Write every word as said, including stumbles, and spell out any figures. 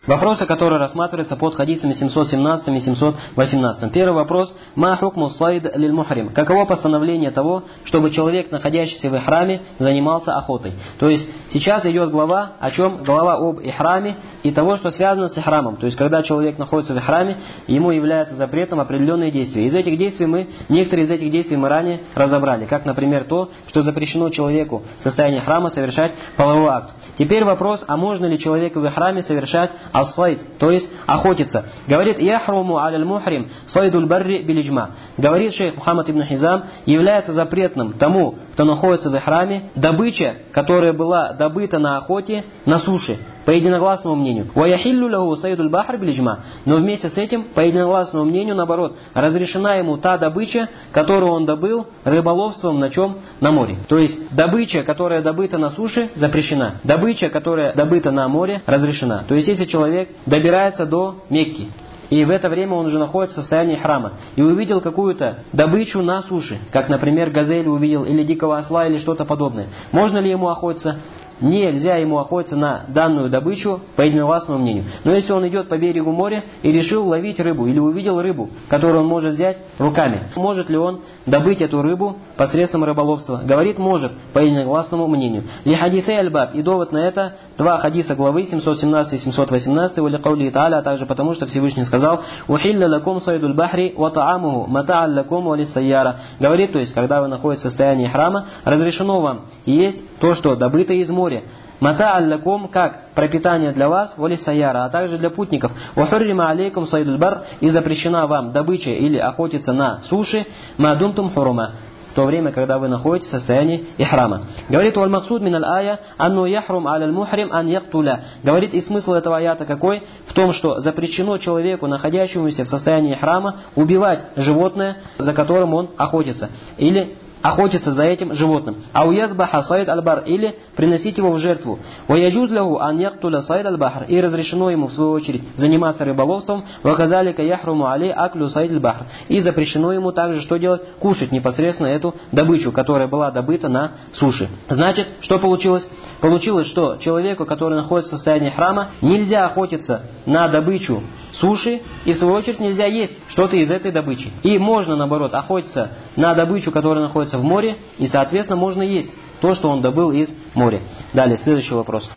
Вопросы, которые рассматриваются под хадисами семьсот семнадцать и семьсот восемнадцать. Первый вопрос. Ма хукму сайд лиль мухрим. Каково постановление того, чтобы человек, находящийся в ихраме, занимался охотой? То есть сейчас идет глава о чем? Глава об ихраме и того, что связано с ихрамом. То есть когда человек находится в ихраме, ему является запретом определенные действия. Из этих действий мы, некоторые из этих действий мы ранее разобрали. Как, например, то, что запрещено человеку в состоянии храма совершать половой акт. Теперь вопрос, а можно ли человеку в ихраме совершать ас-сайд, то есть охотиться. Говорит, яхруму аляль мухрим сайдуль барри билиджма. Говорит шейх Мухаммад ибн Хизам, является запретным тому, кто находится в ихраме, добыча, которая была добыта на охоте на суше, по единогласному мнению. Ваяхиллю лаху сайдуль бахр билиджма. Но вместе с этим, по единогласному мнению, наоборот, разрешена ему та добыча, которую он добыл рыболовством на чем? На море. То есть добыча, которая добыта на суше, запрещена. Добыча, которая добыта на море, разрешена. То есть если человек добирается до Мекки, и в это время он уже находится в состоянии храма, и увидел какую-то добычу на суше, как, например, газель увидел, или дикого осла, или что-то подобное, можно ли ему охотиться? Нельзя ему охотиться на данную добычу по единогласному мнению. Но если он идет по берегу моря и решил ловить рыбу, или увидел рыбу, которую он может взять руками, может ли он добыть эту рыбу посредством рыболовства? Говорит, может, по единогласному мнению. Ли хадисы аль-баб, и довод на это два хадиса главы семьсот семнадцать и семьсот восемнадцать, вали каули тааля, а также потому, что Всевышний сказал: «Ухилля лакум сайдуль бахри ва таамуху мата'аль лакум ва лиссайяра». Говорит, то есть, когда вы находитесь в состоянии храма, разрешено вам есть то, что добыто из моря. Мата аллакум, как пропитание для вас, воли саяра, а также для путников. Вахуррима алейкум сайдуль бар, и запрещена вам добыча или охотиться на суше, мадумтум хурума, в то время, когда вы находитесь в состоянии ихрама. Говорит, валь максуд мин аль-ая, анну яхрум аль мухрим ан яктуля. Говорит, и смысл этого аята какой? В том, что запрещено человеку, находящемуся в состоянии ихрама, убивать животное, за которым он охотится. Или охотиться за этим животным. А уязбаха сайд аль-бар, или приносить его в жертву. Ваяджуз лаху ан яктуля сайд аль-бахр, и разрешено ему в свою очередь заниматься рыболовством. Ваказалика яхруму алей аклю сайд аль-бахр, и запрещено ему также что делать? Кушать непосредственно эту добычу, которая была добыта на суше. Значит, что получилось? Получилось, что человеку, который находится в состоянии храма, нельзя охотиться на добычу суши, и в свою очередь нельзя есть что-то из этой добычи. И можно, наоборот, охотиться на добычу, которая находится в море, и, соответственно, можно есть то, что он добыл из моря. Далее, следующий вопрос.